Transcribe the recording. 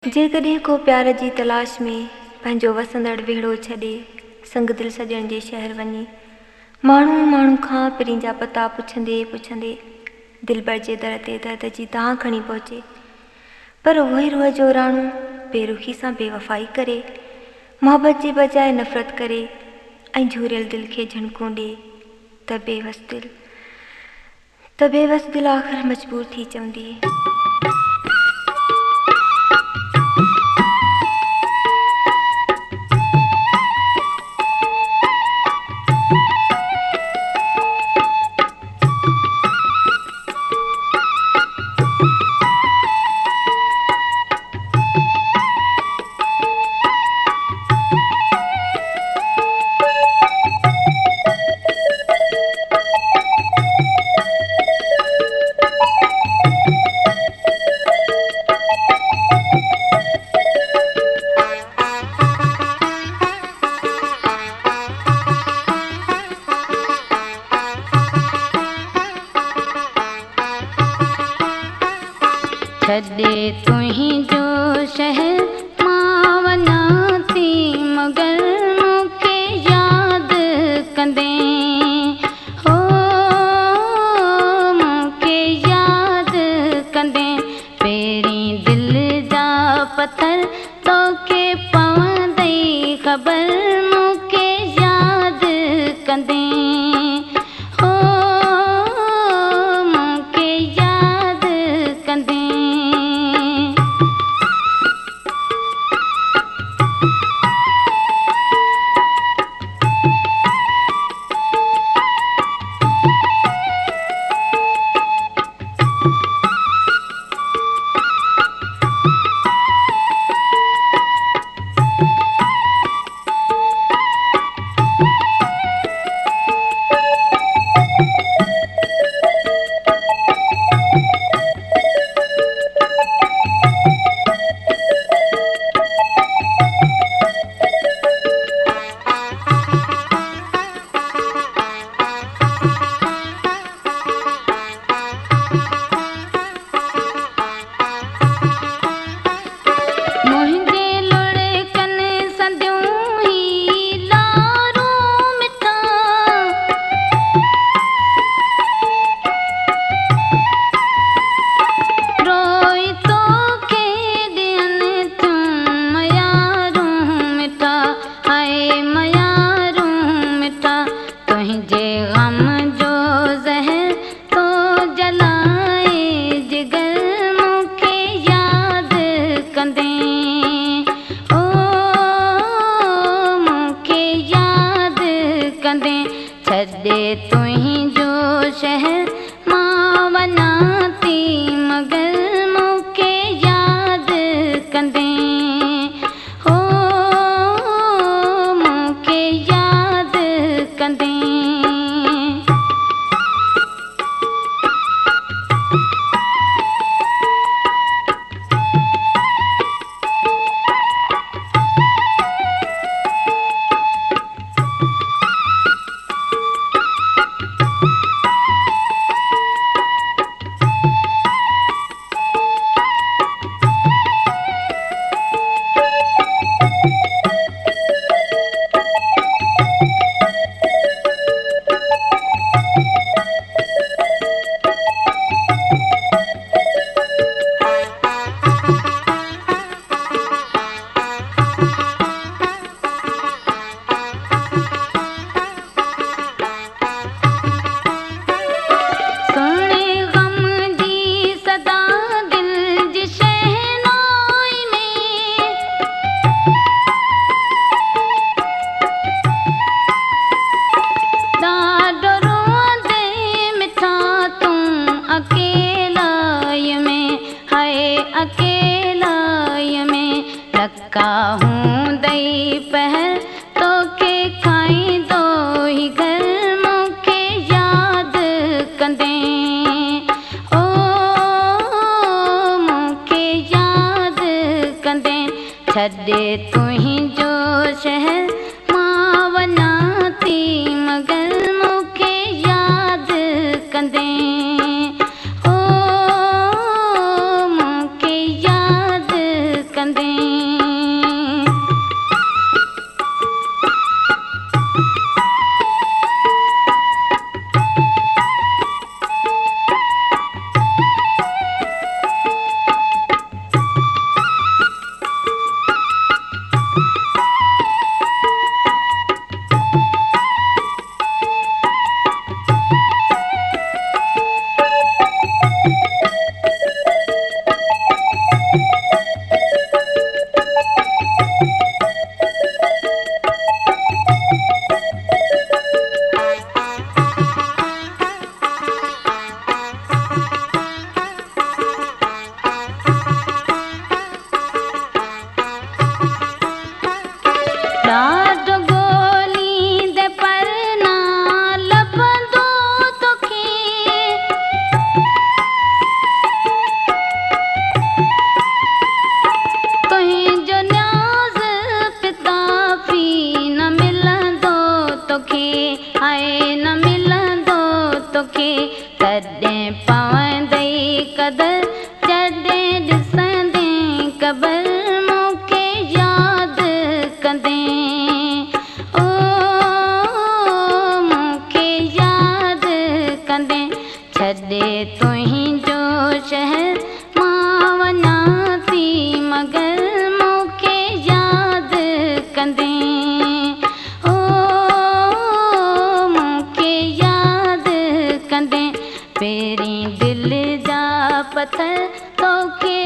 जेकॾहिं को प्यार जी तलाश में पंहिंजो वसंदड़ वेढ़ो छॾे संग दिल सॼण जे शहर वञे, माण्हू खां पिरीं जा पता पुछंदे पुछंदे दिलबर जे दर ते दर्द जी दाह खणी पहुचे, पर उहो रूह जो राणो बेरुखी सां बेवफ़ाई करे, मोहब्बत जे बजाए नफ़रत करे ऐं झूरियल दिल खे झणकूं ॾिए त बेवस दिल आख़िर मजबूर थी चवंदी। छॾे तुंहिंजो शहर मां वञा थी, मगर मूंखे यादि कंदे हो, मूंखे यादि कंदे पहिरीं दिल जा पत्थर तोखे पवंदई ख़बर, मूंखे यादि कंदे हो, मूंखे यादि कंदे। छॾे तुंहिंजो शहर मां वञा थी, मगर मूंखे यादि कंदे हो, मूंखे यादि कंदे। अकेलाई में लका हूंदई पहर तोखे खाईंदो ही घर, मूंखे यादि कंदे ओ, मूंखे यादि कंदे। छॾे तुंहिंजो शहर मां वञा थी, मगर मूंखे यादि कंदे ओ, मूंखे यादि कंदे। कंदे ॾाढो ॻोल्हींदे पर ना लभंदो तोखे तुंहिंजो न्याज़ पिता पी न मिलंदो तोखे हाय न मिलंदो तोखे तॾहिं पवंदई क़दुरु जॾहिं ॾिसंदे क़बर मूंखे यादि कंदे ओ मूंखे यादि कंदे छॾे तुंहिंजो शहर मां वञा थी मगर मूंखे यादि कंदे ओ मूंखे यादि कंदे पहिरीं दिलि जा पथर तोखे